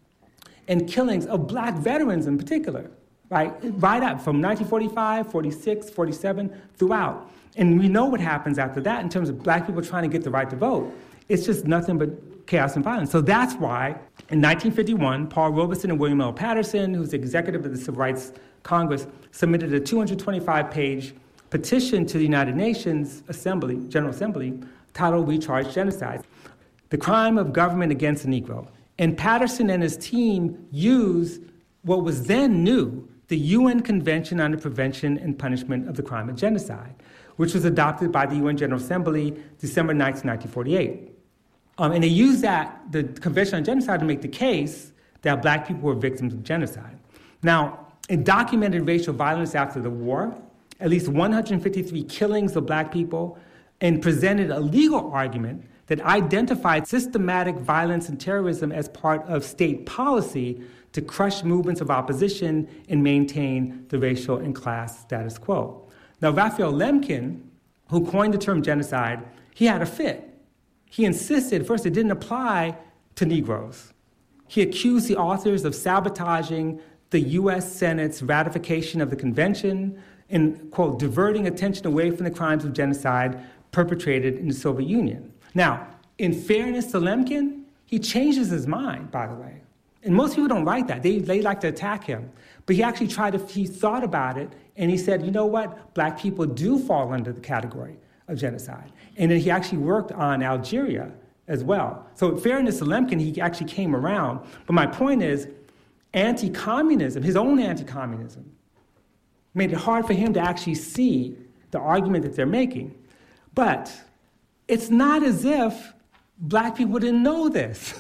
and killings of black veterans in particular, right? Right up from nineteen forty-five, forty-six, forty-seven, throughout. And we know what happens after that in terms of black people trying to get the right to vote. It's just nothing but chaos and violence. So that's why in nineteen fifty-one, Paul Robeson and William L. Patterson, who's the executive of the Civil Rights Congress, submitted a two hundred twenty-five page petition to the United Nations Assembly, General Assembly, titled We Charge Genocide, the crime of government against the Negro. And Patterson and his team used what was then new, the U N Convention on the Prevention and Punishment of the Crime of Genocide, which was adopted by the U N General Assembly December ninth, nineteen forty-eight. Um, and they used that, the Convention on Genocide, to make the case that black people were victims of genocide. Now, in documented racial violence after the war, at least one hundred fifty-three killings of black people, and presented a legal argument that identified systematic violence and terrorism as part of state policy to crush movements of opposition and maintain the racial and class status quo. Now, Raphael Lemkin, who coined the term genocide, he had a fit. He insisted, first, it didn't apply to Negroes. He accused the authors of sabotaging the U S Senate's ratification of the convention and, quote, diverting attention away from the crimes of genocide perpetrated in the Soviet Union. Now, in fairness to Lemkin, he changes his mind, by the way. And most people don't like that. They, they like to attack him. But he actually tried to, he thought about it, and he said, you know what? Black people do fall under the category of genocide. And then he actually worked on Algeria as well. So in fairness to Lemkin, he actually came around. But my point is, anti-communism, his own anti-communism, made it hard for him to actually see the argument that they're making. But it's not as if black people didn't know this.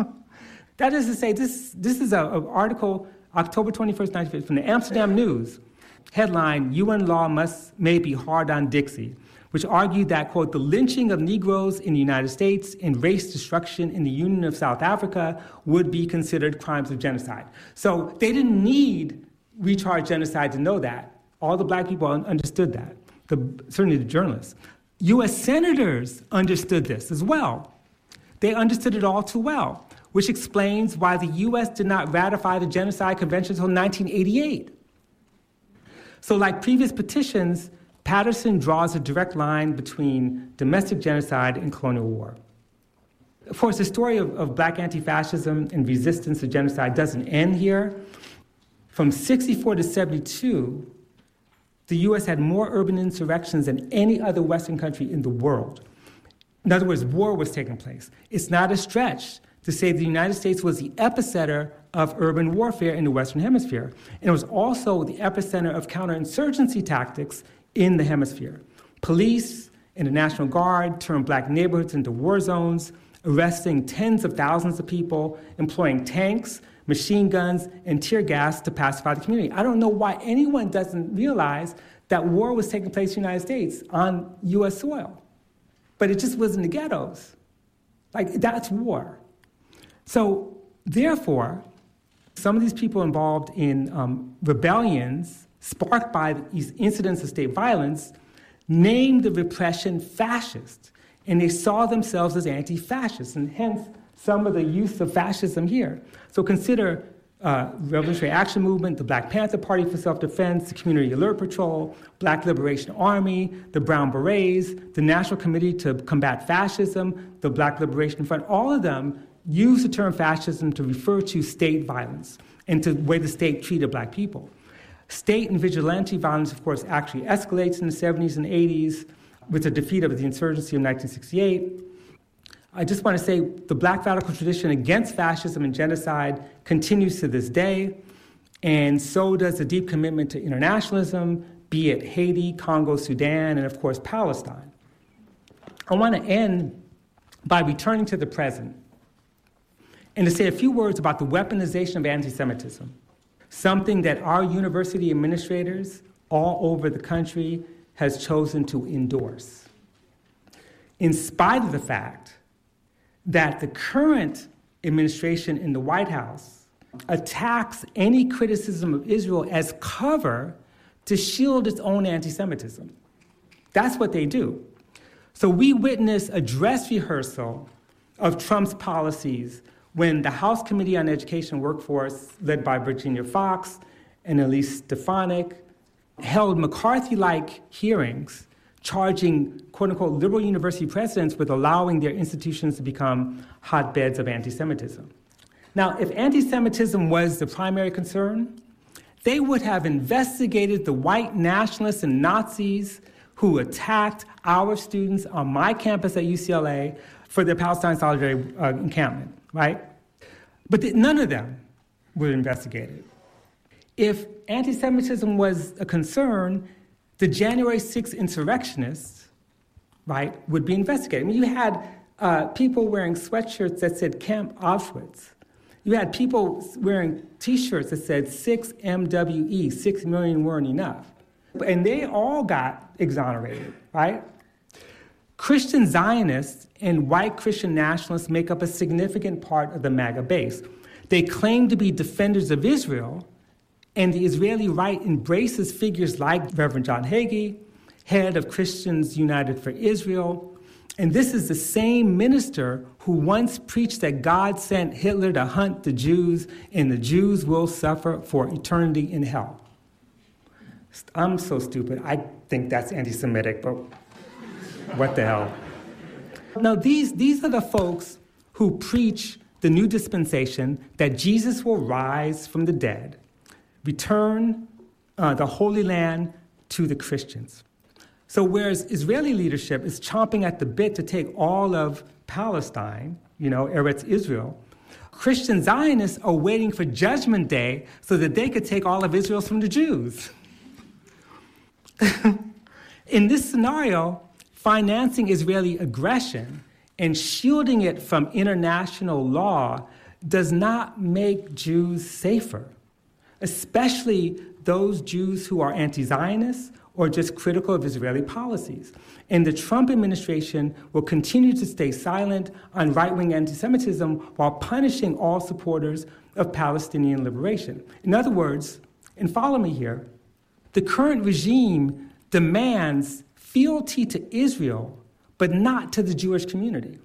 That is to say, this, this is an article, October twenty-first, nineteen fifty, from the Amsterdam News, headline, U N law must may be hard on Dixie, which argued that, quote, the lynching of Negroes in the United States and race destruction in the Union of South Africa would be considered crimes of genocide. So they didn't need recharge genocide to know that. All the black people understood that, the, certainly the journalists. U S senators understood this as well. They understood it all too well, which explains why the U S did not ratify the Genocide Convention until nineteen eighty-eight. So like previous petitions, Patterson draws a direct line between domestic genocide and colonial war. Of course, the story of, of black anti-fascism and resistance to genocide doesn't end here. From sixty-four to seventy-two, the U S had more urban insurrections than any other Western country in the world. In other words, war was taking place. It's not a stretch to say the United States was the epicenter of urban warfare in the Western Hemisphere. And it was also the epicenter of counterinsurgency tactics in the hemisphere. Police and the National Guard turned black neighborhoods into war zones, arresting tens of thousands of people, employing tanks, machine guns, and tear gas to pacify the community. I don't know why anyone doesn't realize that war was taking place in the United States on U S soil. But it just was in the ghettos. Like, that's war. So, therefore, some of these people involved in um, rebellions sparked by these incidents of state violence named the repression fascist, and they saw themselves as anti-fascists, and hence some of the use of fascism here. So consider uh, Revolutionary Action Movement, the Black Panther Party for Self-Defense, the Community Alert Patrol, Black Liberation Army, the Brown Berets, the National Committee to Combat Fascism, the Black Liberation Front. All of them use the term fascism to refer to state violence and to the way the state treated black people. State and vigilante violence, of course, actually escalates in the seventies and eighties with the defeat of the insurgency of nineteen sixty-eight. I just want to say the black radical tradition against fascism and genocide continues to this day, and so does the deep commitment to internationalism, be it Haiti, Congo, Sudan, and of course Palestine. I want to end by returning to the present and to say a few words about the weaponization of anti-Semitism, something that our university administrators all over the country has chosen to endorse, in spite of the fact that the current administration in the White House attacks any criticism of Israel as cover to shield its own anti-Semitism. That's what they do. So we witnessed a dress rehearsal of Trump's policies when the House Committee on Education and Workforce, led by Virginia Foxx and Elise Stefanik, held McCarthy-like hearings charging quote-unquote liberal university presidents with allowing their institutions to become hotbeds of anti-Semitism. Now, if anti-Semitism was the primary concern, they would have investigated the white nationalists and Nazis who attacked our students on my campus at U C L A for their Palestine Solidarity uh, encampment, right? But th- none of them were investigated. If anti-Semitism was a concern, the January sixth insurrectionists, right, would be investigated. I mean, you had uh, people wearing sweatshirts that said Camp Auschwitz. You had people wearing T-shirts that said six M W E, six million weren't enough. And they all got exonerated, right? Christian Zionists and white Christian nationalists make up a significant part of the MAGA base. They claim to be defenders of Israel, and the Israeli right embraces figures like Reverend John Hagee, head of Christians United for Israel. And this is the same minister who once preached that God sent Hitler to hunt the Jews, and the Jews will suffer for eternity in hell. I'm so stupid. I think that's anti-Semitic, but what the hell? Now, these, these are the folks who preach the new dispensation that Jesus will rise from the dead, return uh, the Holy Land to the Christians. So whereas Israeli leadership is chomping at the bit to take all of Palestine, you know, Eretz Israel, Christian Zionists are waiting for Judgment Day so that they could take all of Israel from the Jews. In this scenario, financing Israeli aggression and shielding it from international law does not make Jews safer, especially those Jews who are anti-Zionists or just critical of Israeli policies. And the Trump administration will continue to stay silent on right-wing anti-Semitism while punishing all supporters of Palestinian liberation. In other words, and follow me here, the current regime demands fealty to Israel, but not to the Jewish community.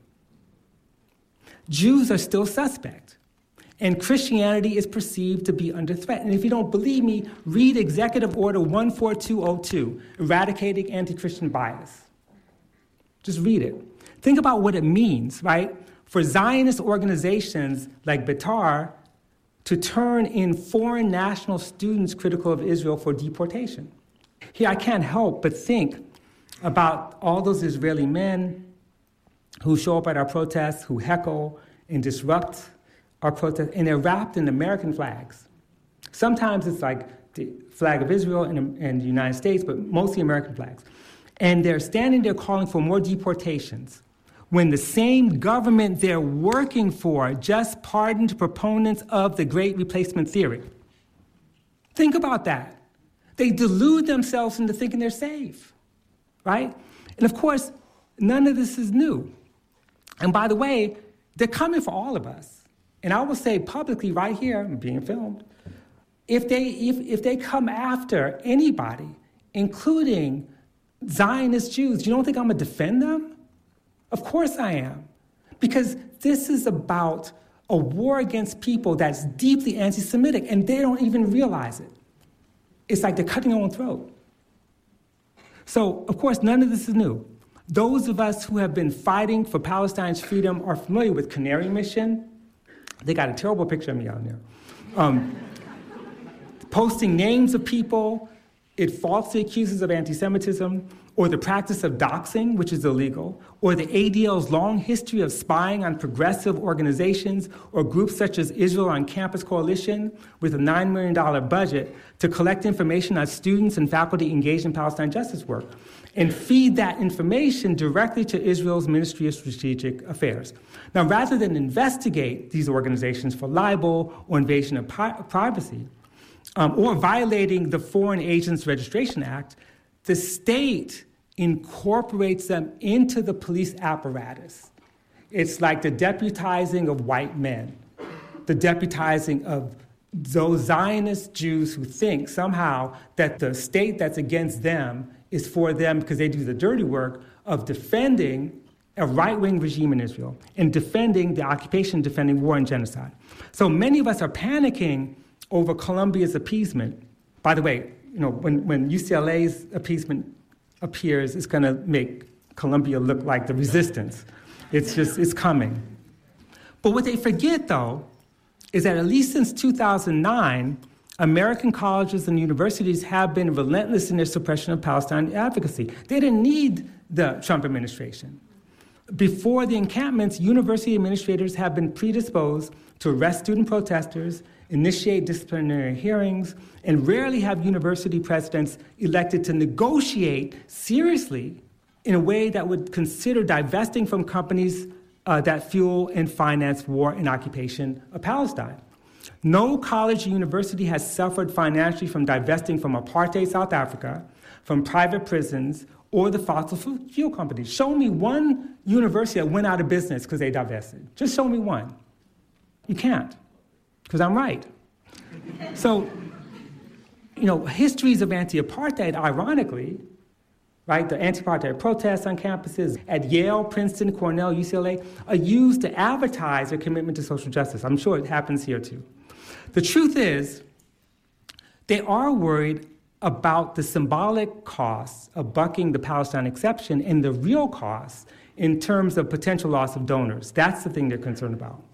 Jews are still suspect, and Christianity is perceived to be under threat. And if you don't believe me, read Executive Order one four two oh two, Eradicating Anti-Christian Bias. Just read it. Think about what it means, right, for Zionist organizations like Betar to turn in foreign national students critical of Israel for deportation. Here, I can't help but think about all those Israeli men who show up at our protests, who heckle and disrupt our protests, and they're wrapped in American flags. Sometimes it's like the flag of Israel and, and the United States, but mostly American flags. And they're standing there calling for more deportations when the same government they're working for just pardoned proponents of the Great Replacement Theory. Think about that. They delude themselves into thinking they're safe, right? And of course, none of this is new. And by the way, they're coming for all of us. And I will say publicly right here, I'm being filmed, if they, if, if they come after anybody, including Zionist Jews, you don't think I'm going to defend them? Of course I am. Because this is about a war against people that's deeply anti-Semitic, and they don't even realize it. It's like they're cutting their own throat. So, of course, none of this is new. Those of us who have been fighting for Palestine's freedom are familiar with Canary Mission. They got a terrible picture of me on there. Um, posting names of people it falsely accuses of anti-Semitism, or the practice of doxing, which is illegal, or the A D L's long history of spying on progressive organizations or groups such as Israel on Campus Coalition with a nine million dollars budget to collect information on students and faculty engaged in Palestine justice work and feed that information directly to Israel's Ministry of Strategic Affairs. Now, rather than investigate these organizations for libel or invasion of pri- privacy, um, or violating the Foreign Agents Registration Act, the state incorporates them into the police apparatus. It's like the deputizing of white men, the deputizing of those Zionist Jews who think somehow that the state that's against them is for them because they do the dirty work of defending a right-wing regime in Israel and defending the occupation, defending war and genocide. So many of us are panicking over Columbia's appeasement. By the way, you know, when, when U C L A's appeasement appears, it's going to make Columbia look like the resistance. It's just, it's coming. But what they forget, though, is that at least since two thousand nine, American colleges and universities have been relentless in their suppression of Palestine advocacy. They didn't need the Trump administration. Before the encampments, university administrators have been predisposed to arrest student protesters, initiate disciplinary hearings, and rarely have university presidents elected to negotiate seriously in a way that would consider divesting from companies uh, that fuel and finance war and occupation of Palestine. No college or university has suffered financially from divesting from apartheid South Africa, from private prisons, or the fossil fuel companies. Show me one university that went out of business because they divested. Just show me one. You can't, because I'm right. So, you know, histories of anti-apartheid, ironically, right, the anti-apartheid protests on campuses at Yale, Princeton, Cornell, U C L A, are used to advertise their commitment to social justice. I'm sure it happens here too. The truth is, they are worried about the symbolic costs of bucking the Palestine exception and the real costs in terms of potential loss of donors. That's the thing they're concerned about.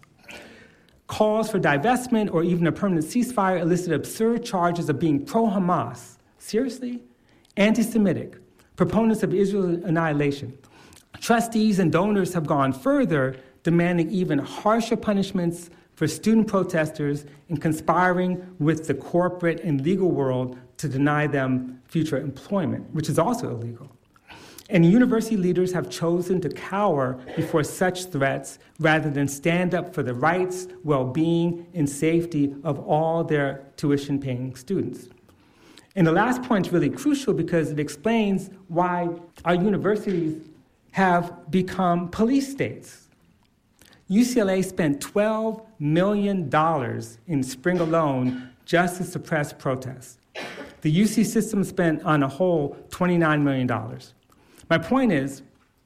Calls for divestment or even a permanent ceasefire elicited absurd charges of being pro-Hamas, seriously, anti-Semitic, proponents of Israel's annihilation. Trustees and donors have gone further, demanding even harsher punishments for student protesters and conspiring with the corporate and legal world to deny them future employment, which is also illegal. And university leaders have chosen to cower before such threats rather than stand up for the rights, well-being, and safety of all their tuition-paying students. And the last point is really crucial because it explains why our universities have become police states. U C L A spent twelve million dollars in spring alone just to suppress protests. The U C system spent on a whole twenty-nine million dollars. My point is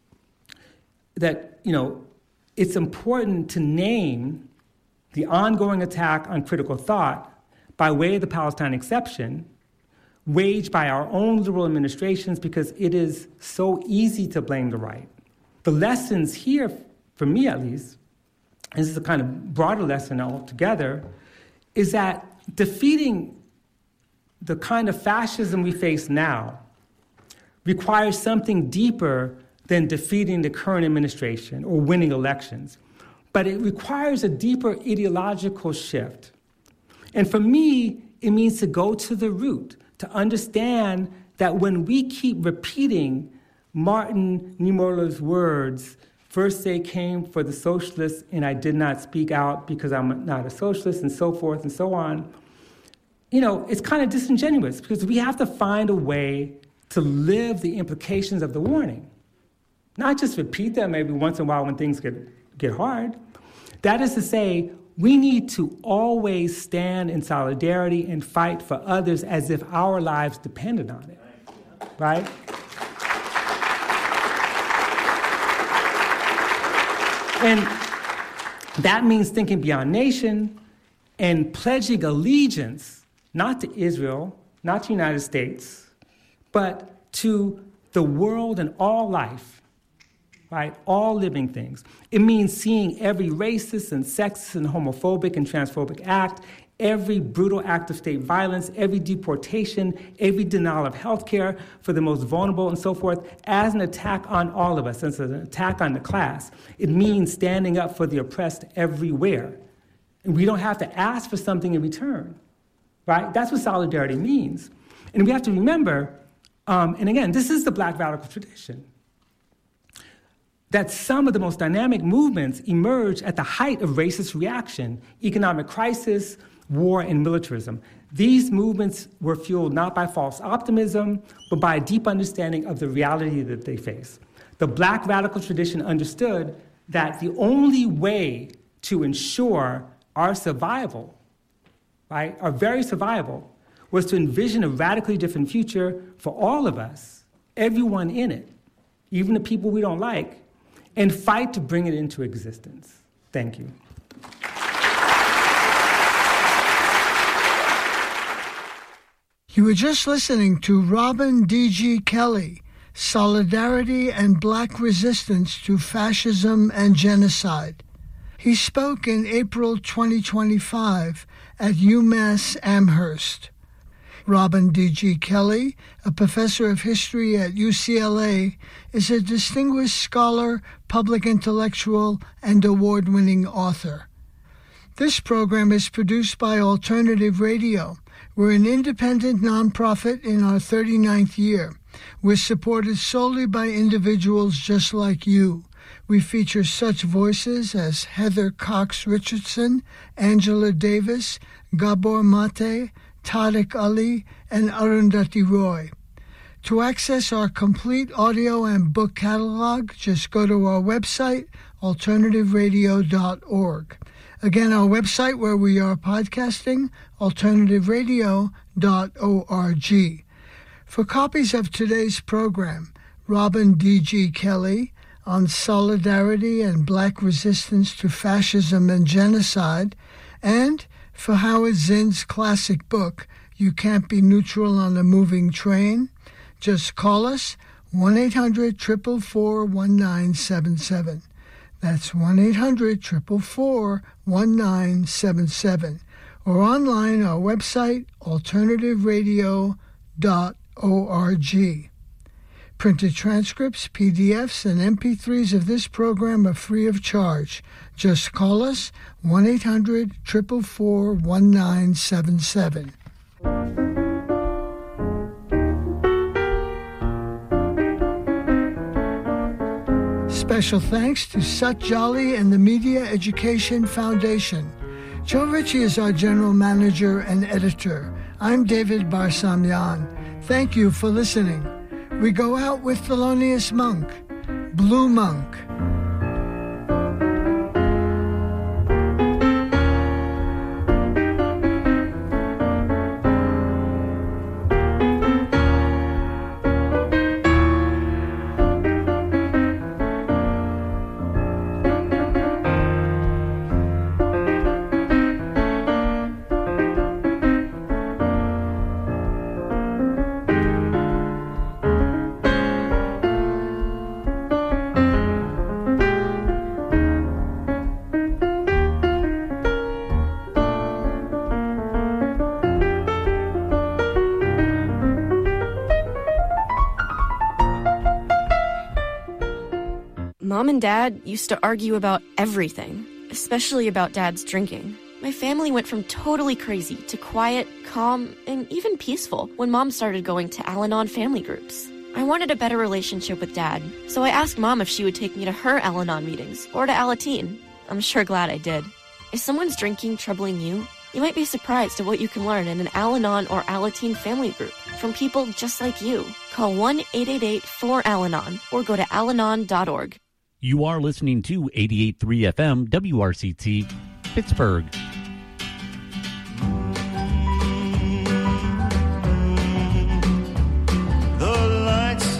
that, you know, it's important to name the ongoing attack on critical thought by way of the Palestine exception waged by our own liberal administrations because it is so easy to blame the right. The lessons here, for me at least, and this is a kind of broader lesson altogether, is that defeating the kind of fascism we face now requires something deeper than defeating the current administration or winning elections. But it requires a deeper ideological shift. And for me, it means to go to the root, to understand that when we keep repeating Martin Niemöller's words, first they came for the socialists and I did not speak out because I'm not a socialist, and so forth and so on, you know, it's kind of disingenuous because we have to find a way to live the implications of the warning. Not just repeat them every once in a while when things get, get hard. That is to say, we need to always stand in solidarity and fight for others as if our lives depended on it, right? And that means thinking beyond nation and pledging allegiance, not to Israel, not to the United States, but to the world and all life, right? All living things. It means seeing every racist and sexist and homophobic and transphobic act every brutal act of state violence, every deportation, every denial of health care for the most vulnerable and so forth as an attack on all of us, as an attack on the class. It means standing up for the oppressed everywhere. And we don't have to ask for something in return, right? That's what solidarity means. And we have to remember, um, and again, this is the Black radical tradition, that some of the most dynamic movements emerge at the height of racist reaction, economic crisis, war, and militarism. These movements were fueled not by false optimism, but by a deep understanding of the reality that they face. The Black radical tradition understood that the only way to ensure our survival, right, our very survival, was to envision a radically different future for all of us, everyone in it, even the people we don't like, and fight to bring it into existence. Thank you. You were just listening to Robin D G. Kelley, Solidarity and Black Resistance to Fascism and Genocide. He spoke in April twenty twenty-five at UMass Amherst. Robin D G. Kelley, a professor of history at U C L A, is a distinguished scholar, public intellectual, and award-winning author. This program is produced by Alternative Radio. We're an independent nonprofit in our thirty-ninth year. We're supported solely by individuals just like you. We feature such voices as Heather Cox Richardson, Angela Davis, Gabor Mate, Tariq Ali, and Arundhati Roy. To access our complete audio and book catalog, just go to our website, alternative radio dot org. Again, our website where we are podcasting, alternative radio dot org. For copies of today's program, Robin D G. Kelley on Solidarity and Black Resistance to Fascism and Genocide, and for Howard Zinn's classic book, You Can't Be Neutral on a Moving Train, just call us one eight hundred, four four four, one nine seven seven. That's one eight hundred, four four four, one nine seven seven. Or online, our website, alternative radio dot org. Printed transcripts, P D Fs, and M P threes of this program are free of charge. Just call us one eight hundred, four four four, one nine seven seven. Special thanks to Sut Jolly and the Media Education Foundation. Joe Ritchie is our general manager and editor. I'm David Barsamian. Thank you for listening. We go out with Thelonious Monk, Blue Monk. Mom and Dad used to argue about everything, especially about Dad's drinking. My family went from totally crazy to quiet, calm, and even peaceful when Mom started going to Al-Anon family groups. I wanted a better relationship with Dad, so I asked Mom if she would take me to her Al-Anon meetings or to Alateen. I'm sure glad I did. If someone's drinking troubling you, you might be surprised at what you can learn in an Al-Anon or Alateen family group from people just like you. Call one eight eight eight, four, A L A N O N or go to al anon dot org. You are listening to eighty-eight point three F M W R C T, Pittsburgh. The lights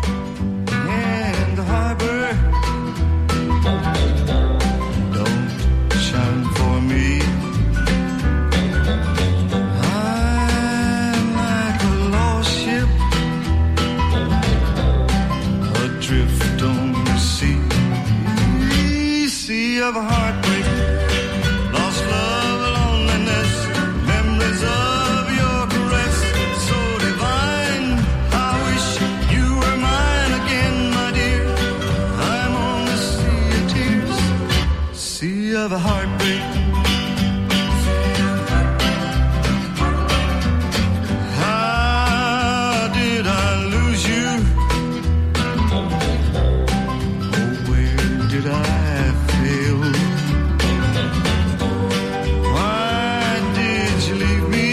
in the harbor don't shine for me. I'm like a lost ship adrift on the sea. Sea of heartbreak, lost love, loneliness, of a heartbreak. How did I lose you? Oh, where did I fail? Why did you leave me?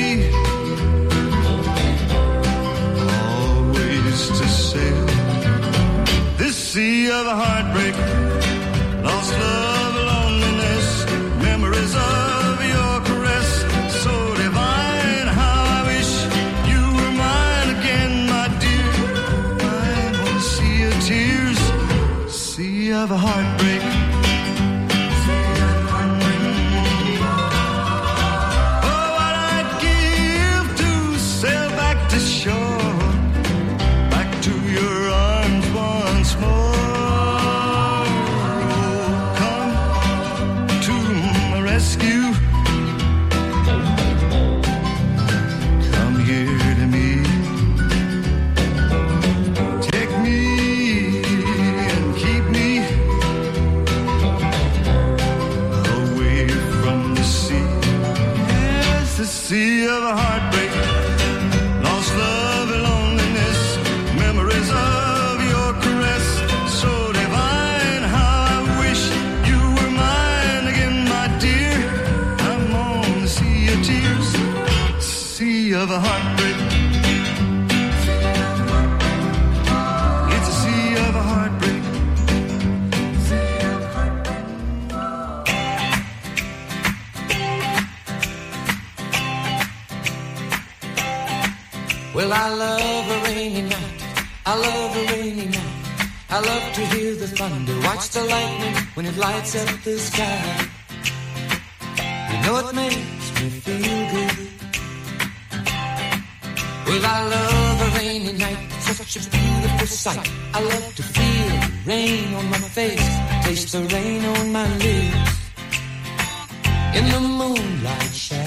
Always to sail this sea of a heartbreak. Lost love, loneliness, memories of your caress. So divine, how I wish you were mine again, my dear. I'm on a sea of tears, sea of a heartbreak. Oh, what I'd give to sail back to shore, back to your arms once more. Rescue. Come here to me. Take me and keep me away from the sea. Yes, the sea of a heartbreak. Lost love and loneliness. Memories of your caress. So divine, how I wish you were mine again, my dear. Tears, sea of a heartbreak. It's a sea of a heartbreak. Well, I love a rainy night. I love a rainy night. I love to hear the thunder, watch the lightning when it lights up the sky. You know it makes me feel good. Well, I love a rainy night, such a beautiful sight. I love to feel rain on my face, taste the rain on my lips. In the moonlight shadow.